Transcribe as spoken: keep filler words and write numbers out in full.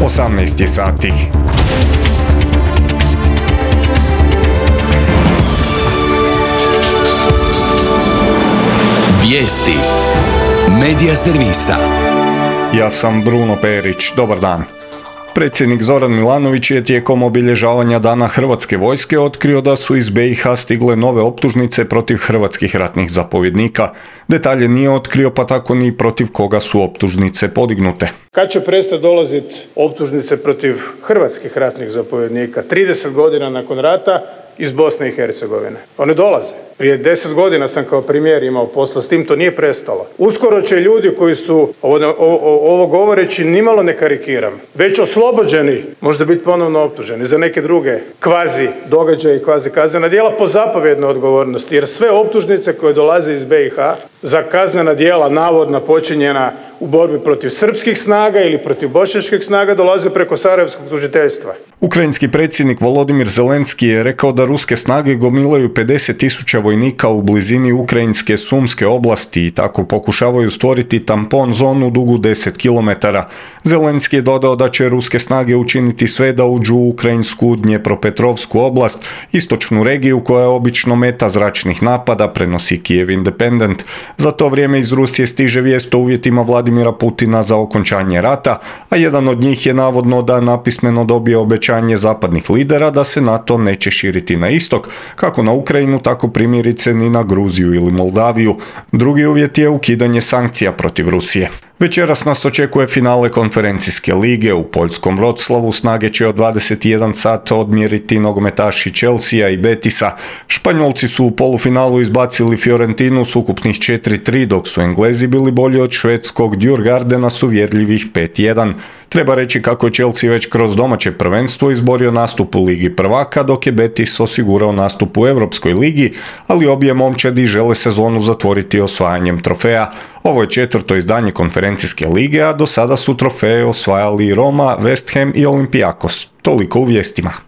osamnaest je sati. Vijesti Medija servisa. Ja sam Bruno Perić, dobar dan. Predsjednik Zoran Milanović je tijekom obilježavanja Dana Hrvatske vojske otkrio da su iz be i ha stigle nove optužnice protiv hrvatskih ratnih zapovjednika. Detalje nije otkrio, pa tako ni protiv koga su optužnice podignute. Kad će prestati dolaziti optužnice protiv hrvatskih ratnih zapovjednika trideset godina nakon rata iz Bosne i Hercegovine? One dolaze. Prije deset godina sam kao premijer imao posla s tim, to nije prestalo. Uskoro će ljudi koji su, ovo, ovo, ovo govoreći nimalo ne karikiram, već oslobođeni, možda biti ponovno optuženi za neke druge kvazi događaje i kvazi kaznena djela po zapovjednoj odgovornosti. Jer sve optužnice koje dolaze iz be i ha za kaznena djela navodno počinjena u borbi protiv srpskih snaga ili protiv bošnjačkih snaga dolaze preko sarajevskog tužiteljstva. Ukrajinski predsjednik Volodimir Zelenski je rekao da ruske snage gomilaju pedeset tisuća vojnika u blizini ukrajinske Sumske oblasti i tako pokušavaju stvoriti tampon zonu dugu deset kilometara. Zelenski je dodao da će ruske snage učiniti sve da uđu u ukrajinsku Dnjepropetrovsku oblast, istočnu regiju koja je obično meta zračnih napada, prenosi Kiev Independent. Za to vrijeme iz Rusije stiže vijest o uvjetima Vladimira Putina za okončanje rata, a jedan od njih je navodno da napismeno dobije obećanje zapadnih lidera da se NATO neće širiti na istok, kako na Ukrajinu, tako primjerice ni na Gruziju ili Moldaviju. Drugi uvjet je ukidanje sankcija protiv Rusije. Večeras nas očekuje finale konferencijske lige. U poljskom Wroclawu snage će od dvadeset jedan sat odmjeriti nogometaši Chelsea i Betisa. Španjolci su u polufinalu izbacili Fiorentinu s ukupnih četiri tri, dok su Englezi bili bolji od švedskog Djurgardena s uvjerljivih pet jedan. Treba reći kako je Chelsea već kroz domaće prvenstvo izborio nastup u Ligi prvaka, dok je Betis osigurao nastup u Europskoj ligi, ali obje momčadi žele sezonu zatvoriti osvajanjem trofeja. Ovo je četvrto izdanje konferencijske lige, a do sada su trofeje osvajali Roma, West Ham i Olympiakos. Toliko u vijestima.